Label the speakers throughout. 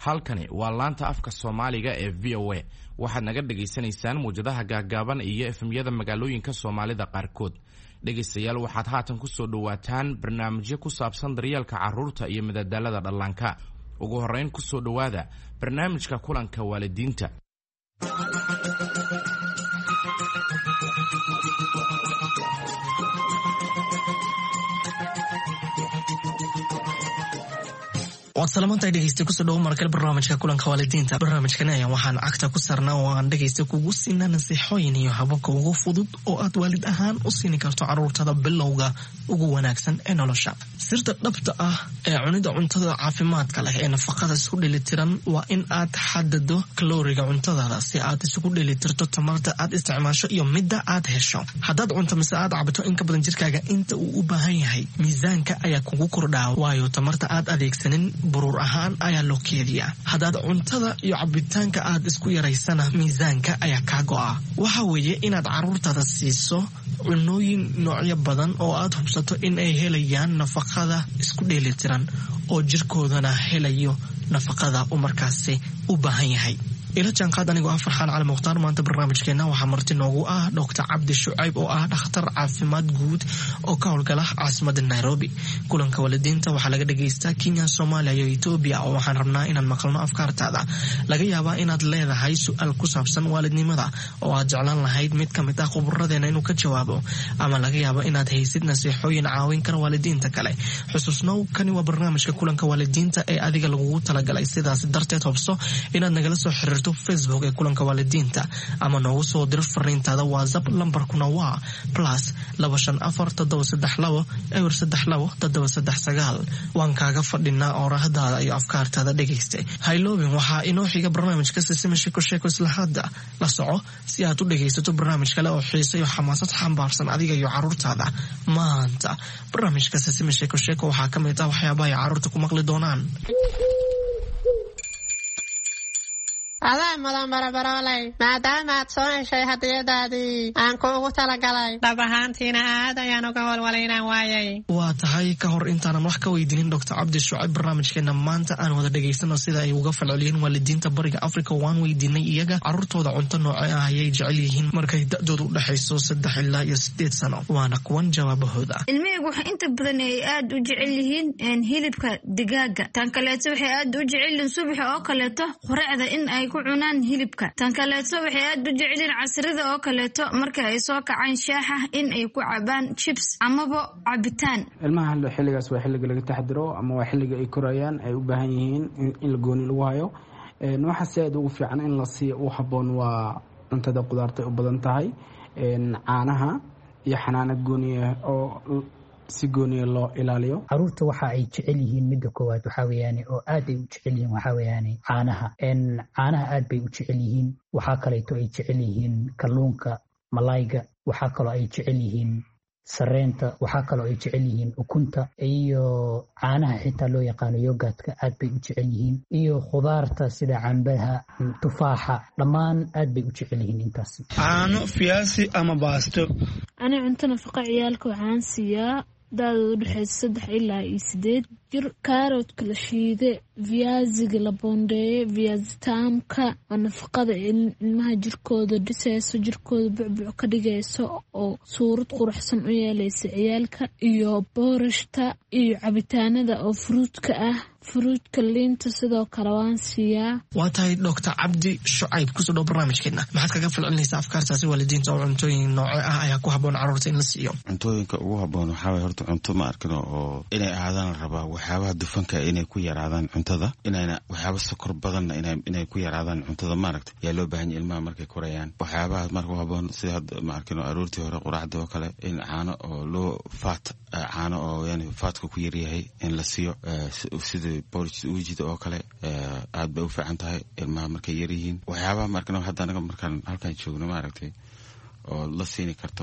Speaker 1: halkani waa laanta afka Soomaaliga ee VOA waxaad naga dhageysanaysaan muujadaha gaagaaban iyo efemyada magaalooyinka Soomaalida qaarkood dhageystayaal waxaad haatan ku soo dhawaataan barnaamijyo ku saabsan daryeelka carruurta iyo madadaalada dhallaanka ugu horeyn ku soo dhawaada barnaamijka kulanka waalidiinta
Speaker 2: salaamanta dhegeysta ku soo dhaw markale barnaamijka kulanka waalidiinta barnaamijkan ayaa waxaan cagta ku sarnaa oo aan dhegeysta kugu siinaa nasiixooyin iyo hababka ugu fudud oo aad waalid ahaan u siin karto carruurtada bilowga ugu wanaagsan ee nolosha sirta dhabta ah ee cunida cuntada caafimaadka leh ee nafaqada isku dheelitiran waa in aad xadado kalooriga cuntadaada si aad isugu dheelitirto tamarta aad isticmaasho iyo midda aad hesho haddaad cunto mise aad cabto in ka badan jirkaaga inta uu u baahan yahay miisaanka ayaa kugu kordhaa waayo tamarta aad adeegsanin buruur ahaan ayaa loo keediyaa haddaad cuntada iyo cabitaanka aad isku yaraysana miisaanka ayaa kaa go'a waxa weeye inaad carruurtaada siiso cunooyin noocyo badan oo aad hubsato in ay helayaan nafaqada isku dheelitiran oo jirkoodana helayo nafaqada uu markaasi u baahan yahay ila jaanqaad anigoo ah Farxaan Cali Mukhtaar maanta barnaamijkeena waxaa marti noogu ah Dr. Cabdi Shucayb oo ah dhakhtar caafimaad guud oo ka howlgala caasimadda Nairobi kulanka waalidiinta waxaa laga dhageystaa Kenya, Soomaaliya iyo Itoobiya oo waxaan rabnaa inaan maqalno afkaartaada laga yaabaa inaad leedahay su'aal ku saabsan waalidnimada oo aad jeclaan lahayd mid ka mid ah khubaradeena inuu ka jawaabo ama laga yaabo inaad haysid nasiixooyin caawin kara waalidiinta kale xusuusnow kani waa barnaamijka kulanka waalidiinta ee adiga lagugu talagalay sidaas darteed hubso inaad nagala soo xiriirto Facebook ee kulanka waalidiinta ama noogu soo dir fariintaada WhatsApp lambarkuna waa +25432 waan kaaga fadhinaa oorahdaada iyo afkaartaada dhegeysta hayloobin waxaa inoo xiga barnaamijka Sisima Sheeko isla hadda la soco si aad u dhegeysato barnaamij kale oo xiiso iyo xamaasad xambaarsan adiga iyo carruurtaada maanta barnaamijka Sisima Sheeko waxaa ka mid ah waxyaabaha ay carruurta ku maqli doonaan
Speaker 3: adaa mudan barabaroolay maadaama aad soo heshay hadiyadaadii aan kuugu talagalay dhab ahaantiina aad ayaan uga walwalaynaan waayay
Speaker 2: waa tahay ka hor intaanan wax ka weydiinin Dr. Cabdi Shucayb barnaamijkeena maanta aan wada dhageysano sida ay uga falceliyeen waalidiinta bariga Afrika waan weydiinay iyaga carruurtooda cunto noocee ah ayay jecel yihiin markay da'doodu u dhaxayso 3 ilaa 8 sano waana kuwan jawaabahooda
Speaker 4: ilmihaygu waxa inta badan ay aad u jecel yihiin hilibka digaaga tan kaleeto waxay aad u jecel yihiin subax oo kaleeto quraacda in ay ku cunaan hilibka tan kaleeto waxay aad u jecel casrida oo kaleeto marka ay soo kacaan shaaxa in ay ku cabaan chips amaba cabitaan
Speaker 5: ilmaha xilligaas waa xilliga laga taxadiro ama waa xilliga ay korayaan ay u baahan yihiin in la gooni lagu hayo waxa si aad ugu fiican in la siiyo u haboon waa cuntada qudaarta u badan tahay caanaha iyo xanaanad gooniya oo si gooniya loo ilaaliyo
Speaker 6: carruurta waxa ay jecel yihiin midda koowaad waxa weeyaan oo aad ay u jecel yihiin waxa weeyaan caanaha aad bay u jecel yihiin waxa kale oo ay jecel yihiin kalluunka malayga waxa kale oo ay jecel yihiin sareenta waxa kale oo ay jecel yihiin ukunta iyo caanaha xitaa loo yaqaan yogurtka aad bay u jecel yihiin iyo khudaarta sida cambaha tufaaxa dhammaan aad bay u jecel yihiin intaas
Speaker 7: caano fiyaasi ama baasto
Speaker 8: ana cunto nafaqa ciyaalka waxaan siiyaa daadoodu dhaxaysa 3 ilaa 8 jir carrot la shiide viaziga la bondeeye viazi taamka nafaqada ilmaha jirkooda dhisayso jirkooda bucbuc ka dhigayso oo suurad quruxsan u yeelaysa ciyaalka iyo boorashta iyo cabitaanada oo fruitka ah fruitka liinta sidoo kale waan siiyaa
Speaker 2: waa tahay Dr. Cabdi Shucayb ku soo dhaw barnaamijkeena maxaad kaga falcelinaysaa afkaartaasi waalidiinta oo cuntooyin nooce ah ayaa ku haboon carruurta in la siiyo
Speaker 9: cuntooyinka ugu haboon waxaa way horta cunto ma arkano oo inay aadaan rabaa waxyaabaha dufanka inay ku yaraadaan cuntada inayna waxyaabo sokor badan inay ku yaraadaan cuntada maaragtay yaa loo baahan yahay ilmaha markay korayaan waxyaabaha marka haboon sida ma arkano aroortii hore quraacda oo kale in caano oo loo caano oo yani faatka ku yar yahay in la siiyo sida porridge uujida oo kale aad bay u fiican tahay ilmaha markay yar yihiin waxyaabaha markana hadda anaga markaan halkan joogno maaragtay oo la siini karto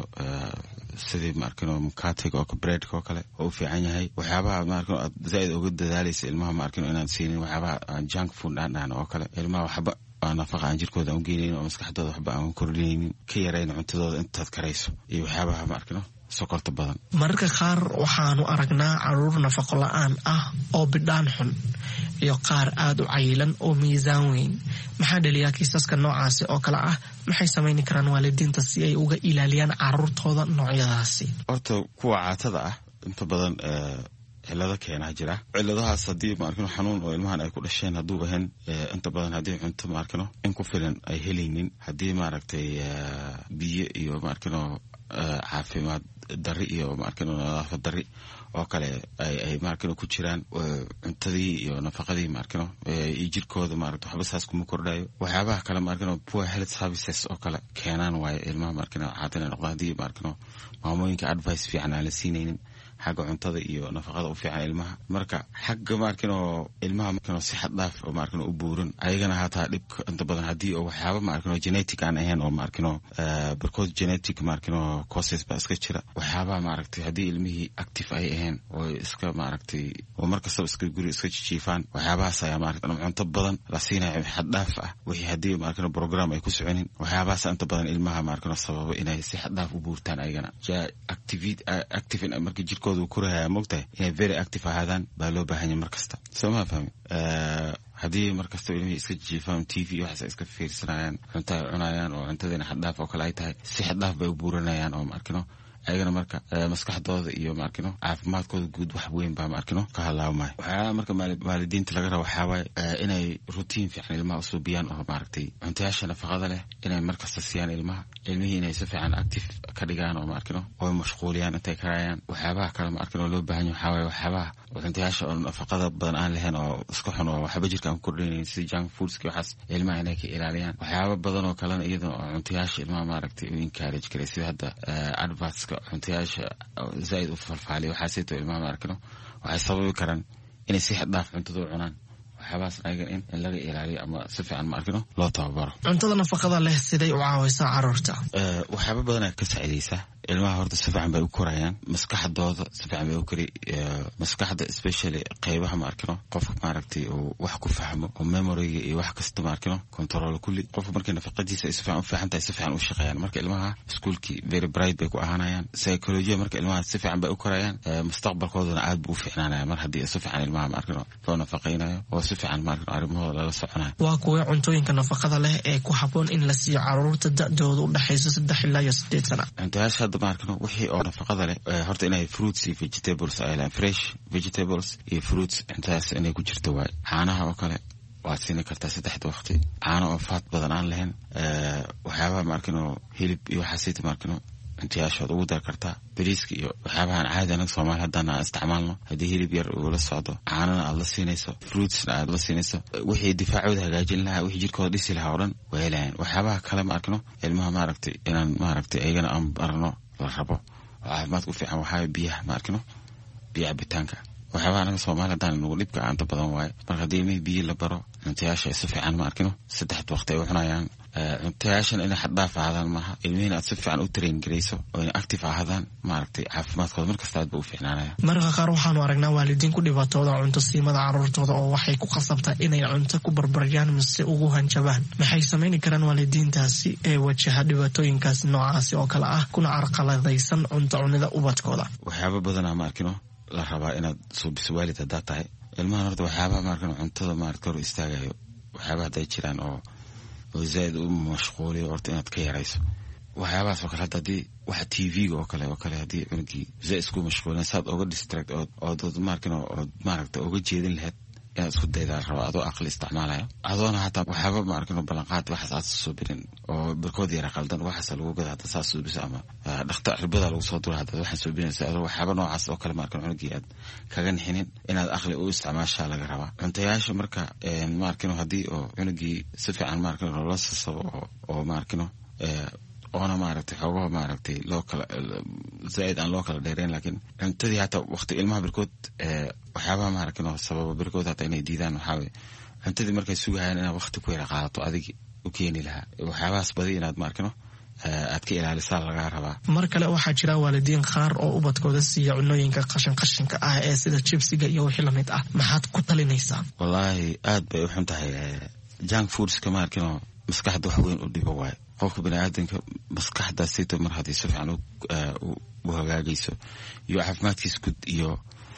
Speaker 9: sidii maarkano mukatiga oo breadka oo kale oo u fiican yahay waxyaabaha maarkano aad zaid uga dadaalaysa ilmaha maarkano inaan siinin waxyaabaha junk food aan oo kale ilmaha waxba nafaqa aan jirkooda u geynaynin oo maskaxdooda waxba aan kordhinaynin ka yarayn cuntadooda intaad karayso iyo waxyaabaha maarkano sokorta badan.
Speaker 2: mararka qaar waxaanu aragnaa caruur nafaqo la'aan ah oo bidhaan xun iyo qaar aad u cayilan oo miisaan weyn. maxaa dhaliyaa kiisaska noocaasi oo kale ah? maxay samayni karaan waalidiinta si ay uga ilaaliyaan caruurtooda noocyadaasi?
Speaker 9: horta kuwa caatada ah inta badan cilado keenaa jira. ciladahaas haddii maarkino xanuun oo ilmahan ay ku dhasheen hadduu ahayn inta badan haddii cunto maarkino in ku filan ay helaynin, haddii maaragtay biyo iyo maarkino caafimaad dari iyo maarkino nadaafad dari oo kale ay maarkino ku jiraan, cuntadii iyo nafaqadii maarkino iyo jirkooda maaragta waxba saas kuma kordhayo. waxyaabaha kale maarkino poor health services oo kale keenaan waaye ilmaha maarkino caadina noqda haddii maarkino maamooyinka advice fiican aan la siinaynin xagga cuntada iyo nafaqada u fiican ilmaha. marka xagga maarkino ilmaha maarkino si xad dhaaf oo maarkino u buuran ayagana hataa dhibka inta badan haddii oo waxyaaba maarkino genetic aan ahayn oo maarkino because genetic maarkino causes ba iska jira. waxyaabaha maaragtay haddii ilmihii active ay ahayn oo iska maaragtay oo markastaba iska guri iska jiifaan, waxyaabahaas ayaa maaragtay cunto badan la siinayo xad dhaaf ah. wixii haddii maarkino program ay ku soconin, waxyaabahaas inta badan ilmaha maarkino sababa inay si xad dhaaf u buurtaan ayagana active marka jirkooda uu koraya moogtahay inay very active ahaadaan baa loo baahan yahay markasta. soo ma fahmi? haddii markasta ilmihii iska jiifaan TV waxaas ay iska fiirsanayaan, cunto ay cunayaan oo cuntadiina xad dhaaf oo kale ay tahay, si xad dhaaf bay u buuranayaan oo maarkino ayagana marka maskaxdooda iyo maarkino caafimaadkooda guud wax weyn baa maarkino ka halaawmay. waxyaaba marka waalidiinta laga rabo waxaa waaye inay routine fiican ilmaha usoo biyaan oo maaragtay cuntayaasha nafaqada leh inay markasta siiyaan ilmihii inay si fiican active ka dhigaan oo maarkino oo mashquuliyaan intay karayaan. waxyaabaha kale maarkino loo baahan yahay waxaa waaye waxyaabaha cuntayaasha oo nafaqada badan aan lahayn oo iska xun oo waxba jirka aan ku kordhinayn sida junk foodski waxaas ilmaha inay ka ilaaliyaan. waxyaaba badan oo kalena iyada oo cuntayaasha ilmaha maaragtay u encourage karay sida hadda advertska cuntayaasha zaid u falfaaliya waxaasayto ilmaha maarkino waxay sababi karaan inay si xad dhaaf cuntada u cunaan. waxyaabahaas ayagan in laga ilaaliyo ama si fiican maarkino loo tababaro.
Speaker 2: cuntada nafaqada leh siday u caawisaa caruurta?
Speaker 9: waxyaaba badanaa ka saacidaysaa ilmaha. horta si fiican bay u korayaan, maskaxdooda si fiican bay u kori. maskaxda especially qaybaha maarkino qofka maaragtay uu wax ku fahmo oo memoryga iyo wax kasta maarkino control kulli. qofka markay nafaqadiisa ay si fiican u fiican tahay si fiican u shaqeeyaan. marka ilmaha iskuulkii very bright bay ku ahaanayaan. psychology marka ilmaha si fiican bay u korayaan, mustaqbalkoodana aad buu u fiicnaanaya mar haddii si fiican ilmaha maarkino loo nafaqeynayo oo si fiican maarkino arrimahooda lala soconayo.
Speaker 2: waa kuwa cuntooyinka nafaqada leh ee ku habboon in la siiyo caruurta da'dooda u dhaxayso 3 ilaa 8 sano?
Speaker 9: cuntayaasha maarkino wixii oo nafaqada leh horta inay fruits iyo vegetables ay leeyihiin, fresh vegetables iyo fruits intaas inay ku jirto waay. caanaha oo kale waad siin kartaa 3 waqti, caano oo fat badan aan lahayn. waxyaabaha maarkino hilib iyo waxaasayta maarkino cuntayaashood ugu dar kartaa. bariiska iyo waxyaabahan caadi anaga Soomaali haddaan isticmaalno haddii hilib yar uu la socdo, caanana aad la siinayso, fruitsna aad la siinayso, wixii difaacooda hagaajin lahaa, wixii jirkooda dhisi lahaa oo dhan way helayaan. waxyaabaha kale maarkino ilmaha maaragtay inaan maaragtay ayagana aan barno la rabo oo caafimaadka u fiican waxaa biyaha maarkino biyo cabitaanka. waxyaabaha anaga Soomaali haddaan nagu dhibka aanta badan waaye. marka haddii ilmihii biyo la baro, cuntayaasha si fiican maarkino 3 waqti ay u cunayaan. cuntayaashan inay xad dhaaf ahaadaan maaha, ilmihiina aad si fiican u train garayso oo inay active ahaadaan maaragtay caafimaadkooda markasta aad ba u fiicnaanaya.
Speaker 2: mararka qaar waxaanu aragnaa waalidiin ku dhibaatooda cunto siimada caruurtooda oo waxay ku qasabtaa inay cunto ku barbaryaan mise ugu hanjabaan. maxay samayni karaan waalidiintaasi ee wajaha dhibaatooyinkaas noocaasi oo kale ah kuna carqaladaysan cunto cunida ubadkooda?
Speaker 9: waxyaaba badanaa maarkino la rabaa inaad suubiso waalid haddaad tahay. ilmahan horta waxyaabaha maarkino cuntada maaragta hor istaagayo waxyaabaha hadday jiraan oo zaid u mashquuliyo horta inaad ka yarayso. waxyaabahaas oo kale hadda haddii waxa TV-ga oo kale haddii cunugii zaid isku mashquulin saad oga distract ood maarkino ood maaragta oga jeedin lahayd inaad isku daydaa rabaa adoo aqli isticmaalayo. adoona hataa waxyaaba maarkino ballanqaad waxaas aad soo birin oo barkood yara qaldan waxaas lagu gada hadda saas suubiso ama dhakhtar cirbada lagu soo dura hadda waxaan soo binaysa adoo waxyaaba noocaas oo kale maarkino cunugii aad kaga nixinin inaad aqli u isticmaashaa laga rabaa. cuntayaasha marka maarkino haddii oo cunugii si fiican maarkino loola sasabo oo maarkino oona maaragtay xoogaha maaragtay loo kala zaid aan loo kala dheereen, laakiin cuntadii hataa waqti ilmaha birkood waxyaabaha maaragtay sababa birkood hataa inay diidaan waxaa weeye cuntadii markay sugahayaan inaad waqti ku yara qaadato adigi u keeni lahaa. waxyaabahaas badi inaad maarkino aad ka ilaalisaa lagaa rabaa.
Speaker 2: mar kale waxaa jira waalidiin qaar oo ubadkooda siiya cunooyinka qashinka ah ee sida jibsiga iyo wixii lamid ah. maxaad ku talinaysaa?
Speaker 9: wallaahi aad bay u xun tahay junk foodska maarkino maskaxda wax weyn u dhibo waaye. qofka biniaadanka maskaxda sida mar hadii si fiican u hagaagayso iyo caafimaadkiisa guud iyo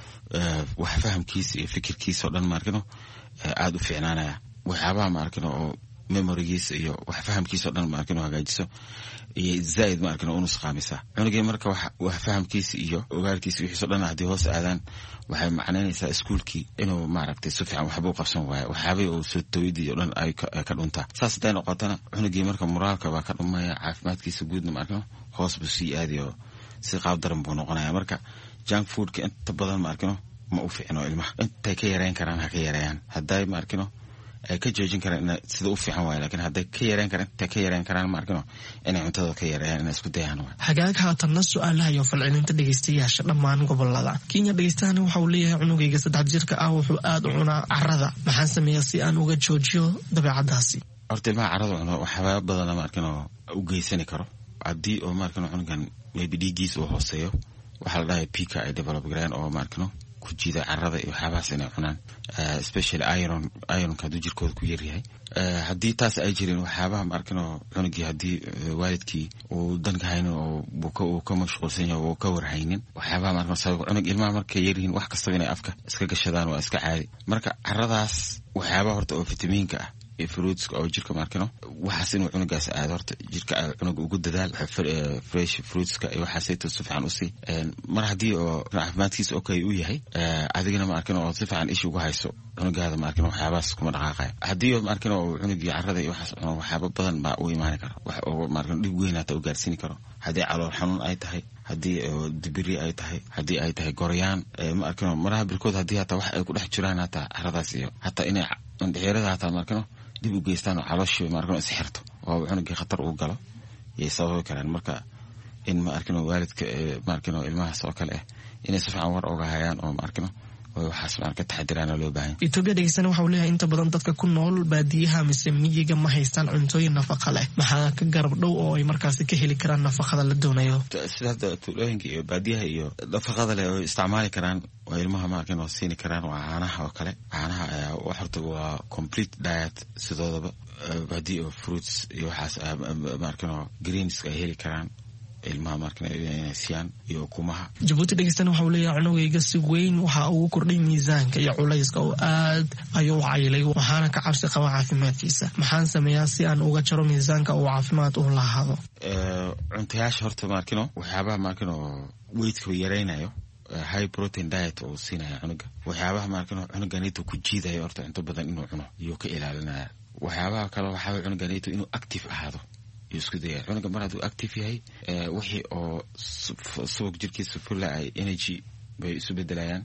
Speaker 9: wax fahamkiisa iyo fikirkiisa oo dhan markano aad u fiicnaanaya waxyaabaha markano oo memorygiisa iyo wax fahamkiisa oo dhan markano hagaajiso iyo zaid markano uu nusqaamisa cunugay marka wax fahamkiisa iyo ogaalkiisa wixii soo dhan hadii hoos aadaan waxay macnaynaysaa iskuulkii inuu maaragtay si fiican waxba u qabsan waayo waxyaabay uu soo tawidii oo dhan ay ka dhuntaa saas haday noqotana cunugii marka moraalka baa ka dhumaya caafimaadkiisa guudna markano hoos buu sii aadayo si qaab daran buu noqonaya marka junk foodka inta badan markano ma u fiicno ilmaha intay ka yareyn karaan ha ka yareeyaan hadday markano ay ka joojin karaan sida u fiican waayo laakiin hadday ka yareyn karaan markano inay cuntada ka yareeyaan inay isku dayaan waayo
Speaker 2: hagaag haatanna su-aalaha iyo falcelinta dhegeystayaasha dhammaan gobolada Kenya dhegeystayaasha waxa uu leeyahay cunugayga 3 jirka ah wuxuu aad u cunaa carrada maxaan sameeyaa si aan uga joojiyo dabeecadaasi
Speaker 9: horta ilmaha carrada cuno waxyaabo badan markano u geysan karo haddii oo markano cunugan maybe dhiiggiisa uu hooseeyo waxa la dhahay pika ay develop gareen oo markano ku jida carrada iyo waxyaabahaas inay cunaan especially ironka hadduu jirkooda ku yaryahay haddii taas ay jirin waxyaabaha markano cunugii haddii waalidkii uu danka haynin oo uu ka mashquulsan yahay oo ka warhaynin waxyaabaha markano sabab cunug ilmaha markay yaryihiin wax kastaba inay afka iska gashadaan waa iska caadi marka carradaas waxyaabaha horta oo fitamiinka ah iyo fruits oo jirka markano waxaas inuu cunugaas aad horta jirka cunug ugu dadaal fresh fruitska iyo waxaas ay si fiican u sii mar hadii oo caafimaadkiisa okay u yahay adigana markano oo si fiican ish ugu hayso cunugaada markano waxyaabaas kuma dhaqaaqay hadii oo markano cunugii carrada iyo waxaas cuno waxyaabo badan baa u imaan kara wax oo markano dhib weyn u gaarsiin karo hadii calool xanuun ay tahay hadii dibiri ay tahay hadii ay tahay goryaan markano maraha birkood hadii hata wax ay ku dhex jiraan hata carradaas iyo hata inay dhexeerada hata markano dib u geystaan calooshii markano is xirto oo cunugii khatar uu galo iyo sabab karaan marka in markano waalidka markano ilmahaas oo kale inay si fiican war oga hayaan oo markano waxaas marka taxadirana loo baahan
Speaker 2: Ethiopia dhegeysan waxa uu leeyahay inta badan dadka ku nool baadiyaha mise miyiga ma haystaan cuntooyin nafaqo leh maxaa ka garab dhow oo ay markaas ka heli karaan nafaqada la doonayo
Speaker 9: sida tuulooyinka iyo baadiyaha iyo nafaqada leh oo isticmaali karaan waa ilmaha markano siin karaan waa caanaha oo kale caanaha wax horta waa complete diet sidoodaba baadiyo fruits iyo waxaas markano greens ay heli karaan ilmaha markana inay siiyaan iyo kumaha
Speaker 2: Djibouti dhegeysan waxa uu leeyahay cunugayga si weyn waxa uu kordhay miisaanka iyo culayska oo aad ayuu caylay waxaana ka cabsi qaba caafimaadkiisa maxaan sameeyaa si aan uga jaro miisaanka oo caafimaad u lahaado
Speaker 9: cuntayaasha horta markano waxyaabaha markano weight-ka yareynayo high protein diet oo siinaya cunuga waxyaabaha markano cunuganito ku jiidayo horta inta badan inuu cuno iyo ka ilaalinaya waxyaabaha kale waxa cunuganito inuu active ahaado isku daya cunuga mar hadduu active yahay wixii oo subag jirkiisa fulla ay energy bay isu bedelayaan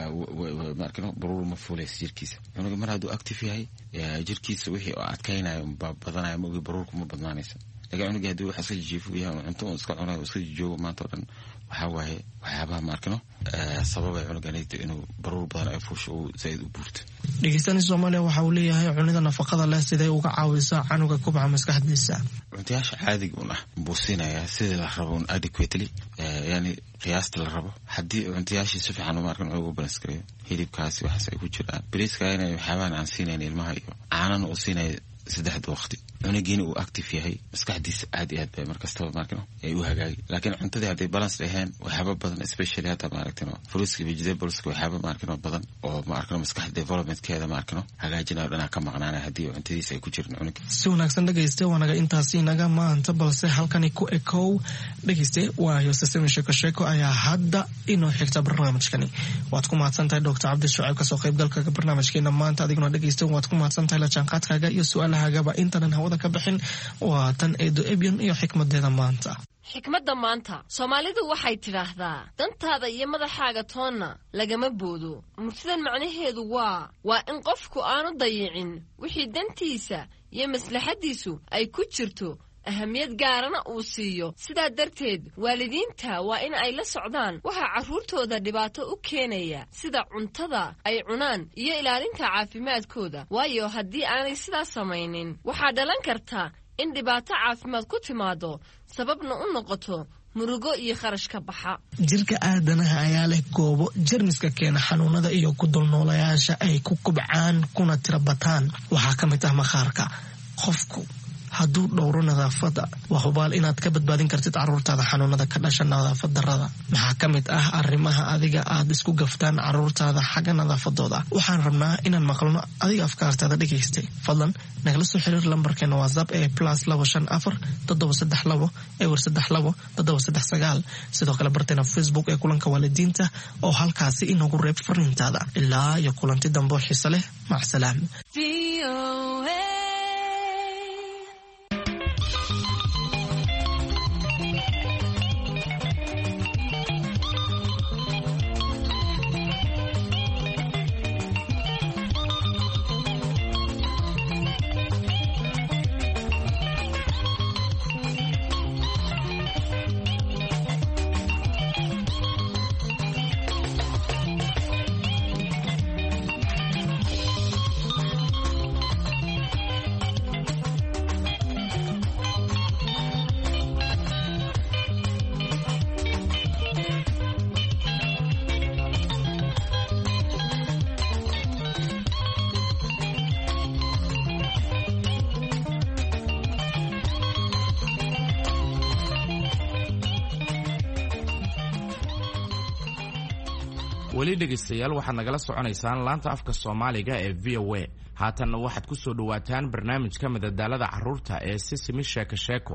Speaker 9: waa markano baruur ma fuulays jirkiisa cunuga mar hadduu active yahay jirkiisa wixii oo adkaynayo badanayo ma baruurku ma badnaanaysa laakiin cunuga hadduu wax iska jiifo yahay cunto iska cunayo iska joogo maanta oo dhan waxa waaye waxyaabaha markano sababay cunuganayto inuu baruur badan ay fuusho uu zaid u buurto
Speaker 2: dhegeystayaasha Soomaaliya waxa uu leeyahay cunida nafaqada leh sidee uga caawisaa canuga kubca maskaxdiisa
Speaker 9: cuntayaasha caadiga ah buusinaya sida la rabo adequately yani qiyaasta la rabo hadii cuntayaasha si fiican markan ugu balance gareeyo hilibkaasi waxa ay ku jiraan bariiska inay waxyaabahan aan siinayna ilmaha iyo caanana u siinay 3 waqti cunugiina uu active yahay maskaxdiisa aad iyo aad bay markastaba markano ay u hagaagi laakiin cuntadii hadday balance lahayn waxyaabo badan especially hata markano fruits iyo vegetables waxyaabo markano badan oo markano maskax development-keeda markano hagaajinayo dhanaa ka maqnaanaya haddii cuntadiisa ay ku jirin cunug
Speaker 2: si wanaagsan dhegeyste waanaga intaasi naga maanta balse halkani ku ekow dhegeyste waayo sesame sheeko ayaa hadda inoo xigta barnaamijkani waad ku mahadsantahay Dr. Cabdi Shucayb kasoo qaybgalka barnaamijkeena maanta adiguna dhegeyste waad ku mahadsantahay la jaanqaadkaaga iyo su'aalahaaga intanan hawada ka bixin waa tan Eedo Ebion iyo xikmadeeda maanta
Speaker 10: xikmadda maanta Soomaalidu waxay tiraahdaa dantaada iyo madaxaaga toonna lagama boodo murtidan macnaheedu waa in qofku aanu dayicin wixii dantiisa iyo maslaxadiisu ay ku jirto ahamiyad gaarana uu siiyo sidaa darteed waalidiinta waa in ay la socdaan waxa carruurtooda dhibaato u keenaya sida cuntada ay cunaan iyo ilaalinta caafimaadkooda waayo haddii aanay sidaas samaynin waxaa dhalan karta in dhibaato caafimaad ku timaado sababna u noqoto murugo iyo kharash ka baxa
Speaker 2: jirka aadanaha ayaa leh goobo jarmiska keena xanuunada iyo ku dulnoolayaasha ay ku kubcaan kuna tirabataan waxaa ka mid ah maqaarka qofku hadduu dhowro nadaafadda waa hubaal inaad ka badbaadin kartid carruurtaada xanuunada ka dhasha nadaafad darrada. maxaa ka mid ah arrimaha adiga aad isku gaftaan carruurtaada xagga nadaafadooda? waxaan rabnaa inaan maqalno adiga afkaartaada dhegaystay. fadlan nagala soo xiriir lambarkeena whatsapp ee +254 732 ewer 32 sidoo kale barteena Facebook ee kulanka waalidiinta oo halkaasi inagu reeb fariintaada. ilaa iyo kulanti dambe xiiso leh. macsalaam.
Speaker 1: weli dhegaystayaal waxaad nagala soconaysaan laanta afka Soomaaliga ee VOA. haatanna waxaad ku soo dhawaataan barnaamijka madadaalada carruurta ee Sisimi Sheeko Sheeko.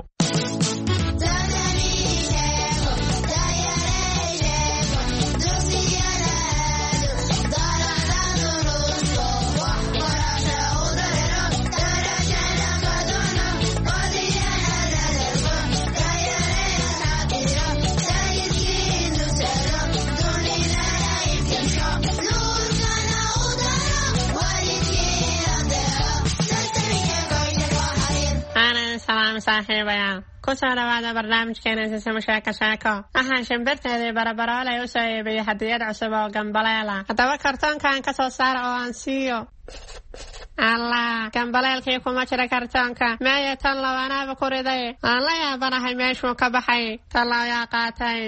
Speaker 3: saaxiibayaal ku soo dhawaada barnaamijkeena Sisimi Sheeko Sheeko. waxaan shimbirteedii barabaroolay u soo iibiyey hadiyad cusub oo gambaleela. haddaba kartoonkan ka soo saara oo aan siiyo. allah, gambaleelkii kuma jira kartoonka. meeye tan labaanaaba ku riday. aan la yaabanahay meeshuu ka baxay. tan layaa qaatay.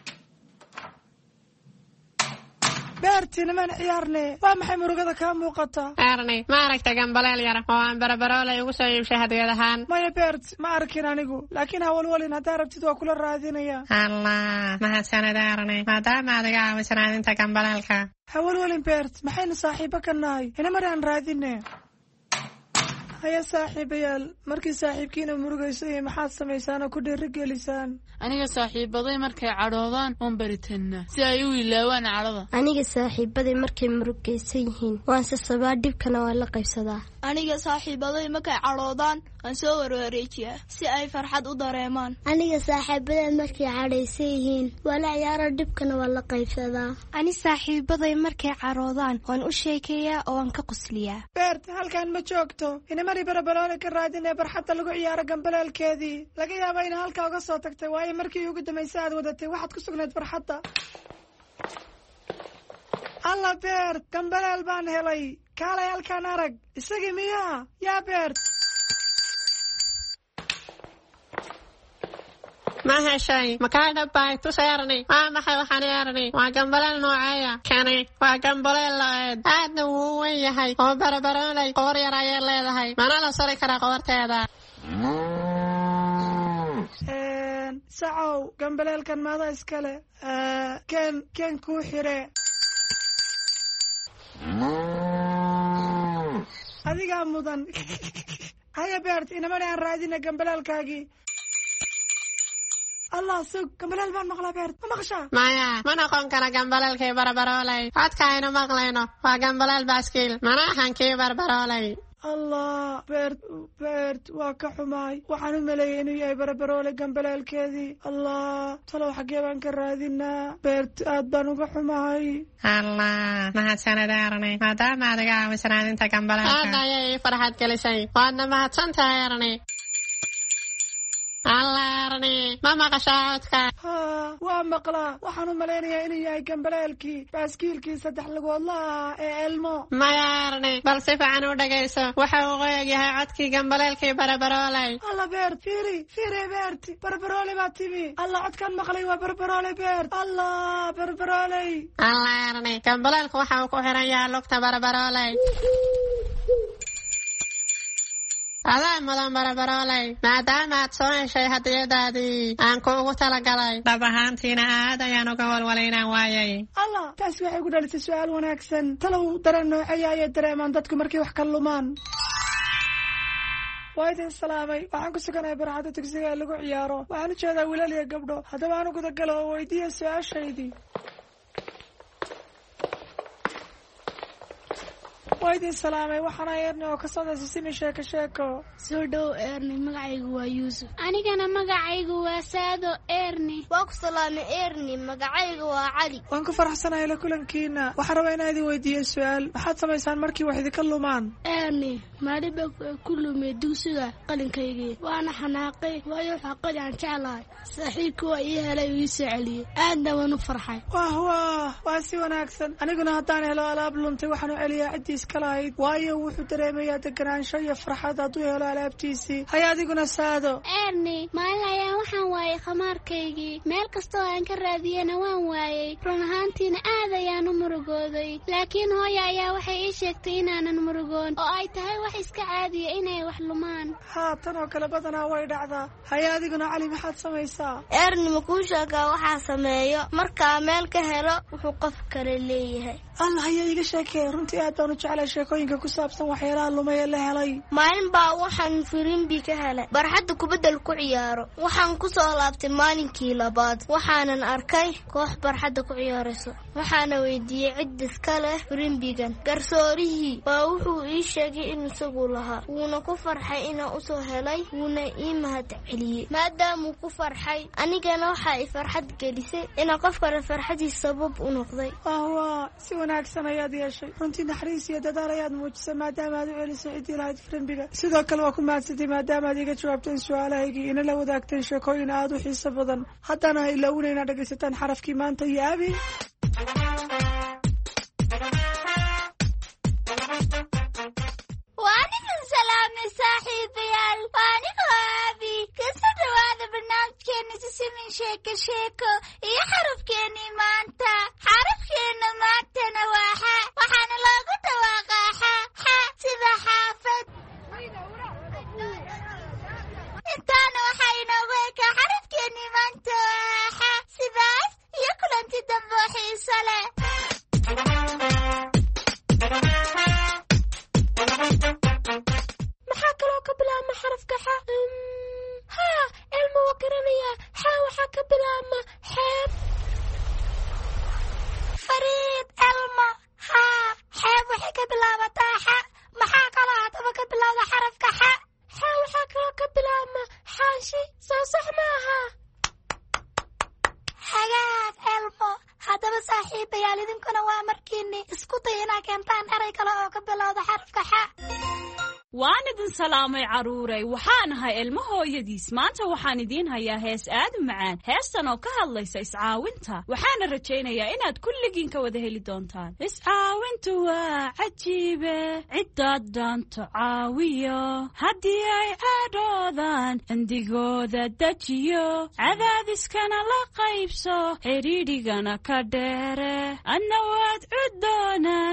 Speaker 11: beerti niman ciyaarne waa maxay murugada ka muuqata?
Speaker 3: Erni, ma aragtay gambaleel yar oo aan barabaroolay ugu soo iibshay hadiyad ahaan?
Speaker 11: maya beert, ma arkin anigu, laakiin hawalwalin haddaa rabtid waa kula raadinaya.
Speaker 3: allah, mahadsanid Erni, maadaama adiga caawisan raadinta gambaleelka.
Speaker 11: hawalwalin beert, maxaynu saaxiibo ka nahay? ina mar aan raadine. haya saaxiibayaal, markii saaxiibkiina murugaysay maxaad samaysaan oo ku dhiirigelisaan?
Speaker 12: aniga saaxiibaday markay cadhoodaan oon baritanna si ay u ilaawaan cadhada.
Speaker 13: aniga saaxiibaday markay murugaysan yihiin waan sasabaa, dhibkana waa la qaybsadaa.
Speaker 14: aniga saaxiibaday markay cadhoodaan waan soo warwareejiyaa si ay farxad u dareemaan.
Speaker 13: aniga saaxiibaday markay cadhaysan yihiin waa la ciyaaro, dhibkana waa la qaybsadaa.
Speaker 15: ani saaxiibaday markay cadhoodaan waan u sheekeeyaa oo waan ka qosliyaa.
Speaker 11: beert, halkaan ma joogto. inamari barabaroole ka raadinee barxadda lagu ciyaaro gambaleelkeedii. laga yaaba ina halkaa uga soo tagtay, waayo markii ugu dambaysay aad wadatay waxaad ku sugnayd farxadda. alla beert, gambaleel baan helay. kaalay halkaan arag. isagii miyaa? yaa beert.
Speaker 3: ma heshay? makaa dhabbay tusay Erni. waa maxay waxaan Erni? waa gambaleel nooceeya? kani waa gambaleel la-eed, aadna wuu u weyn yahay oo barabaroolay qoor yar ayay leedahay, mana la sori karaa qoorteeda.
Speaker 11: sacow, gambaleelkan maada iskale? keen kuu xire. adigaa mudan. haya beert, inamana aan raadina gambaleelkaagii. allah, sug, gambaleel baan maqlaa beert. ma maqashaa?
Speaker 3: maya, ma noqon kara gambaleelkii barabaroolay. codka aynu maqlayno waa gambaleel baaskiil, mana ahan kii barabaroolay.
Speaker 11: allah, beert waa ka xumaay. waxaan u maleeyay inuu yahay barabaroole gambaleelkeedii. allah, talow xaggee baan ka raadinaa? beert, aad baan uga xumahay.
Speaker 3: allah, mahadsanid Erni, maadaama adiga caawisan raadinta gambaleelka. aad ayay ii farxad gelisay. waadna mahadsantahay Erni. alla Erni, ma maqashaa codka?
Speaker 11: waa maqlaa. waxaan u malaynayaa inuu yahay gambaleelkii baaskiilkii 3 lugoodlaha ee elmo.
Speaker 3: maya Erni, bal si fiican u dhagayso. waxa uu u eg yahay codkii gambaleelkii barabaroolay.
Speaker 11: alla beert, fiiri beert, barabaroole baa timi. alla, codkaan maqlay waa barabaroole beert. allah, barabarooley.
Speaker 3: alla Erni, gambaleelku waxa uu ku xiran yahay lugta barabarooley. adaa mudan barabaroolay maadaama aad soo heshay hadiyadaadii aan kuugu talagalay dhab ahaantiina aad ayaan uga walwalaynaan waayay
Speaker 11: allah taasi waxay ku dhalisay su-aal wanaagsan talow dareen nooceeya ayay dareemaan dadku markay wax ka lumaan waa idin salaamay waxaan ku suganahay barxadda dugsiga ee lagu ciyaaro waxaan u jeedaa wiilal iyo gabdho haddaba aan u gudagalo oo weydiiya su-aashaydii waa idin salaamay waxaana eerni oo ka socda sisimi sheeko
Speaker 15: soo dhow eerni magacaygu waa yuusuf anigana magacaygu waa saado eerni
Speaker 13: waa ku salaamay eerni magacaygu waa cali
Speaker 11: waan ku faraxsanahay la kulankiina waxaan rabaa inaan idin weydiiyo su-aal maxaad samaysaan markii wax idinka lumaan
Speaker 15: eerni maaliba ku lumay dugsiga qalinkaygii waana xanaaqay waayo waxaa qali aan jeclahay saaxiibka waa ii helay uu ii soo celiyey aadna waan u farxay
Speaker 11: waa si wanaagsan aniguna haddaan helo alaab luntay waxaan u celiyaa ciddiis kalahayd waayo wuxuu dareemayaa deganaansho iyo farxad hadduu helo alaabtiisii haya adiguna saado
Speaker 15: eerni maalin ayaan waxaan waayay khamaarkaygii meel kastoo aan ka raadiyana waan waayey run ahaantiina aad ayaan u murugooday laakiin hooya ayaa waxay ii sheegtay inaanan murugoon oo ay tahay wax iska caadiya inay wax lumaan
Speaker 11: haa tan oo kale badanaa way dhacdaa haya adiguna cali maxaad samaysaa
Speaker 13: eerni makuu sheegaa waxaa sameeyo markaa meel ka helo wuxuu qof kale leeyahay
Speaker 11: allah haya iga sheekee runtii aad baan u jeclay sheekooyinka ku saabsan waxyaalaha lumay ee la helay
Speaker 13: maalin baa waxaan firimbi ka helay barxadda kubaddal ku ciyaaro waxaan ku soo laabtay maalinkii labaad waxaanan arkay koox barxadda ku ciyaarayso waxaana weydiiyey cid iska leh firimbigan garsoorihii waa wuxuu ii sheegay in isagu lahaa wuuna ku farxay inaan u soo helay wuuna ii mahad celiyey maadaamuu ku farxay anigana waxaa i farxad gelisay inaan qof kale farxadiis sabab u noqday
Speaker 11: si wanaagsan ayaad yeeshay runtii naxariis iyo dadaal ayaad muujisay maadaama aad u celisay ciddii lahayd firimbiga sidoo kale waa ku mahadsantay maadaama aad iga jawaabteen su-aalahaygii inala wadaagteen sheekooyin aad u xiiso badan haddana ha ilaawina inaad dhegaysataan xarafkii maanta iyo abi
Speaker 4: waanigan salaamay saaxiibayaal waanigoo abi kasoo dhawaada barnaamijkeena sisimin sheeko iyo xarafkeenii maanta xarafkeena maantana waa xa waxaana loogu dhawaaqaa xa sida xaafad intaana waxaa inoogu ekaa xarafkeenii maanta waa xa sidaas iyo kulanti dambe oo xiiso leh
Speaker 15: maxaa kaloo ka bilaabma xarafka xa haa ilma waa garanayaa xa waxaa ka bilaabma xeeb
Speaker 4: fariid elma haa xeeb waxay ka bilaabataa xa maxaa kaloo haddaba ka bilowda xarafka xa
Speaker 15: waxaa kaloo ka bilaabma xaashi soo sax ma aha
Speaker 4: hagaag elmo haddaba saaxiibayaal idinkuna waa markiini isku day inaa keentaan eray kale oo ka bilowda xarafka xa
Speaker 16: waan idin salaamay carruuray waxaan ahay ilmo hooyadiis maanta waxaan idiin hayaa hees aad u macaan heestan oo ka hadlaysa iscaawinta waxaana rajaynayaa inaad kulligiin ka wada heli doontaan iscaawintu waa cajiibe ciddaad dhaanto caawiyo haddii ay cadhoodaan cindigooda dejiyo cadaadiskana la qaybso xidhiidhigana ka dheere adna waad cuddoonaan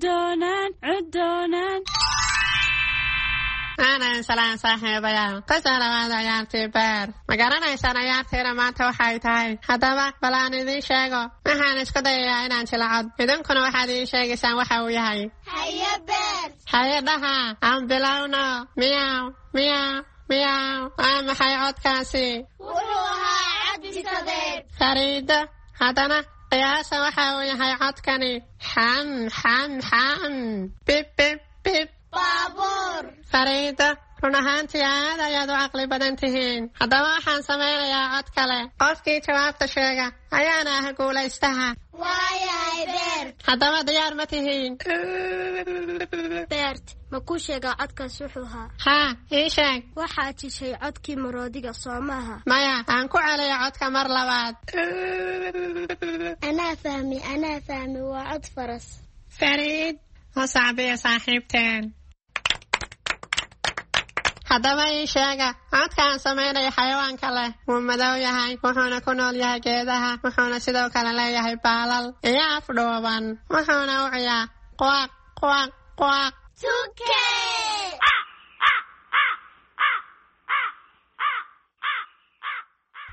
Speaker 3: aanan salaan saaxiibayaal kasoo dhawaada ciyaartii beer ma garanaysaan ciyaartiina maanta waxay tahay haddaba bal aan idiin sheego waxaan isku dayayaa inaan jilcod idinkuna waxaad idiin sheegaysaan waxa uu yahay
Speaker 4: haye beer
Speaker 3: haye dhaha aan bilowno miyaw waa maxay codkaasi
Speaker 4: wuxuu ahaa cabdikadeed
Speaker 3: fariido haddana qiyaasa waxa uu yahay codkani xam bib
Speaker 4: baabuur
Speaker 3: fariida run ahaantii aad ayaad u caqli badan tihiin haddaba waxaan samaynayaa cod kale qofkii jawaabta sheega ayaana ah guulaystaha
Speaker 4: waayahay beert
Speaker 3: haddaba diyaar ma tihiin
Speaker 15: beert ma kuu sheegaa codkaas wuxuu ahaa
Speaker 3: haa ii sheeg
Speaker 15: waxaad jishay codkii maroodiga soo maaha
Speaker 3: maya aan ku celiyo codka mar labaad
Speaker 13: anaa fahmi waa cod faras
Speaker 3: fariid oo sacbiya saaxiibteen haddaba ii sheega codkaan samaynaya xayawaanka leh wuu madow yahay wuxuuna ku nool yahay geedaha wuxuuna sidoo kale leeyahay baalal iyo afdhuuban wuxuuna u ciyaa quaq
Speaker 4: tuke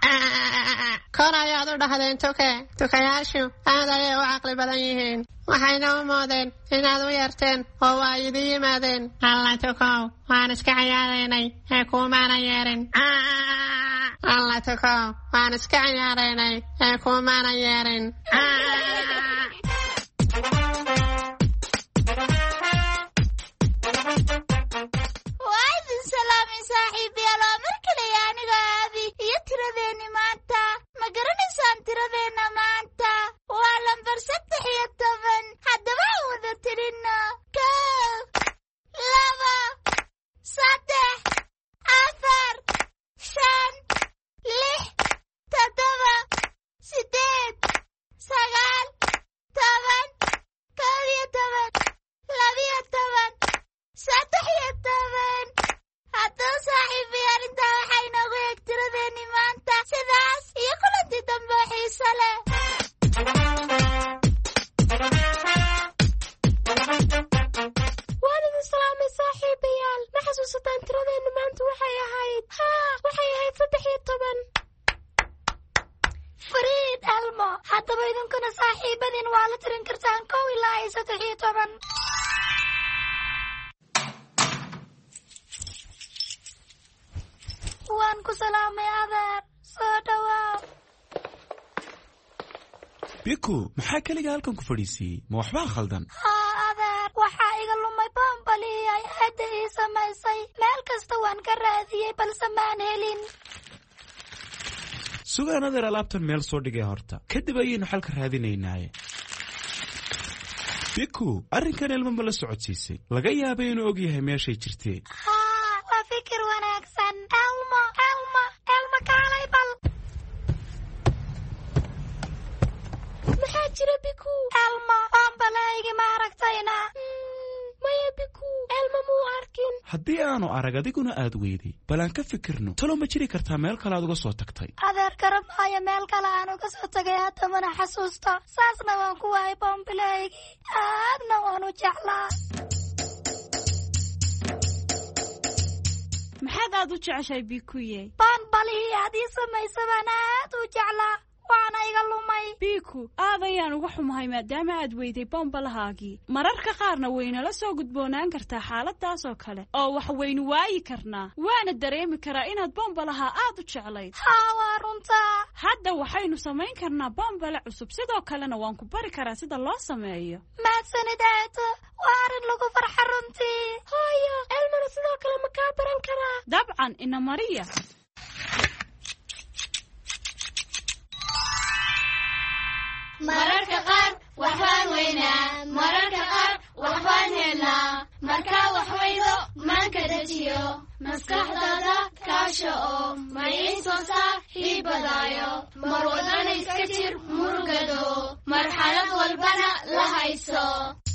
Speaker 3: kor ayaad u dhahdeen tuke tukayaashu aad ayay u caqli badan yihiin waxayna u moodeen inaad u yeerteen oo waa idin yimaadeen alla tukow waan iska ciyaaraynay ee kuumaanan yeerin alla tukow waan iska ciyaaraynay ee kuumaanan yeerin
Speaker 15: waa idin salaamay saaxiibayaal oo mar kale aniga aabi iyo tiradeeni maanta ma garanaysaan tiradeenna maanta waa lambar 13 haddaba aan wada tirino 1 2 3 4 5 6 7 8 9 10 haddaba saaxiibayaal intaa waxaa inoogu eeg tiradeeni maanta sidaas iyo kulanti dambe xiise leh waan idin salaamay saaxiibayaal ma xasuusataan tiradeeni maanta waxay ahayd 13 fariid elmo haddaba idinkuna saaxiibadiin waa la tirin kartaan 1 ilaa 13 waan ku salaamay adeer soo dhawaaw
Speaker 17: biku maxaa keliga halkan ku fadhiisiiyey ma waxbaa khaldan
Speaker 15: adeer waxaa iga lumay boonbalii ay aada ii samaysay meel kasta waan ka raadiyey balse maan helin
Speaker 17: sugaan adeer alaabtan meel soo dhigay horta kadib ayaynu xalka raadinaynaaye biku arrinkan elmo ma la socodsiisay laga yaabay inuu og yahay meeshay jirtee
Speaker 15: waa fikir wanaagsan elmo kaalay bal maxaa jira biku elmo boonbalaygi ma aragtayna maya biku elmo muu arkin
Speaker 17: haddii aanu arag adiguna aad weyday bal aan ka fikirno talo ma jiri kartaa meel kale aad uga soo tagtay
Speaker 15: adeer garab maayo meel kale aan uga soo tagay hadda mana xasuusto saasna waan ku waayay boonbalaygi aadna waan u jeclaa
Speaker 16: maxaad aad u jeceshahay bikuye
Speaker 15: boonbalihii aad ii samaysay baan aad u jeclaa waana iga lumay
Speaker 16: biku aad ayaan uga xumahay maadaama aad weyday boonbalahaagii mararka qaarna waynala soo gudboonaan kartaa xaaladaas oo kale oo wax waynu waayi karnaa waana dareemi karaa inaad boonbalahaa aad u jeclayd
Speaker 15: waa runtaa
Speaker 16: hadda waxaynu samayn karnaa boonbale cusub sidoo kalena waan ku bari karaa sida loo sameeyo
Speaker 15: mahadsanid eedo waa arrin lagu farxa runtii hooyo elmana sidoo kale ma kaa baran karaa
Speaker 16: dabcan ina mariya
Speaker 15: mararka qaar waxbaan weynaa mararka qaar waxbaan helnaa markaa wax weydo maanka dejiyo maskaxdaada kaasha oo mayinsoosaa hiibadaayo mar wadana iska jir murugado marxalad walbana la hayso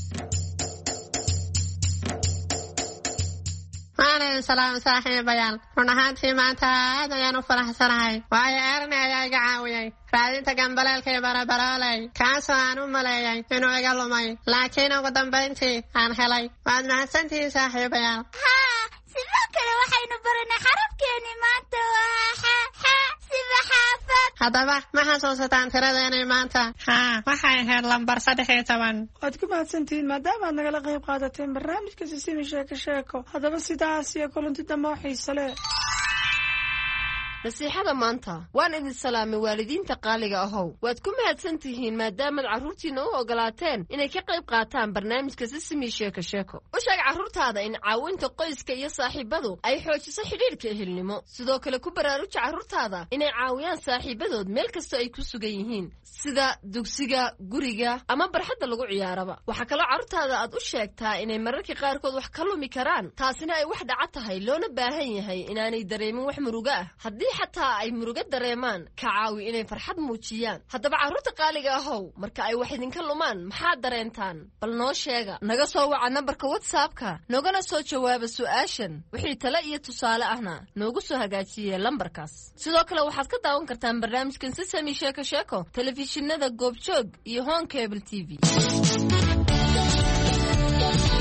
Speaker 3: maalin salaam saaxiibayaal run ahaantii maanta aad ayaan u faraxsanahay waayo erni ayaa iga caawiyey raadinta gambaleelkii barabarooley kaasoo aan u maleeyay inuu iga lumay laakiin ugu dambayntii aan helay waad mahadsantihiin saaxiibayaal
Speaker 15: sidoo kale waxaynu baranay xarafkeeni maanta waa sida xaafad
Speaker 3: haddaba ma xasuusataan tiradeenay maanta waxay ahayd lambar 13
Speaker 11: waad ku mahadsantihiin maadaama aad nagala qayb qaadateen barnaamijka sisimi sheeko haddaba sidaas iyo kulanti dambe oo xiise leh
Speaker 10: nasiixada maanta waan idin salaamay waalidiinta qaaliga ahow waad ku mahadsan tihiin maadaamaad carruurtiinna u ogolaateen inay ka qayb qaataan barnaamijka sisimi sheeko u sheeg carruurtaada in caawinta qoyska iyo saaxiibadu ay xoojiso xidhiidhka ehelnimo sidoo kale ku baraaruja carruurtaada inay caawiyaan saaxiibadood meel kastoo ay ku sugan yihiin sida dugsiga guriga ama barxadda lagu ciyaaraba waxaa kaloo carruurtaada aad u sheegtaa inay mararka qaarkood wax ka lumi karaan taasina ay wax dhaca tahay loona baahan yahay inaanay dareemin wax murugo ah haddii xataa ay murugo dareemaan ka caawi inay farxad muujiyaan haddaba carruurta qaaliga ahow marka ay wax idinka lumaan maxaad dareentaan bal noo sheega naga soo waca nambarka whatsappka nogana soo jawaaba su'aashan wixii tale iyo tusaale ahna noogu soo hagaajiyee lambarkaas sidoo kale waxaad ka daawan kartaan barnaamijkan sisami sheeko telefishinada goobjoog iyo Home Cable TV